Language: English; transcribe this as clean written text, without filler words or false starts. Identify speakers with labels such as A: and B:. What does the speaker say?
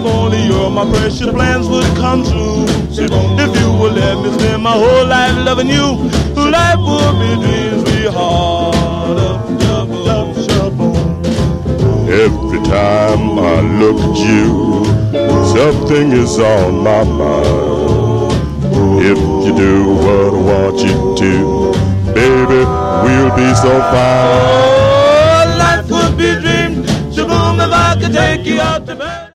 A: only you, my precious plans would come true. If you would let me spend my whole life loving you, life would be dreams we heart of shaboom.
B: Every time I look at you, something is on my mind. If you do what I want you to, baby, we'll be so fine.
A: Oh, life would be a dream, shaboom, if I could take you out to bed.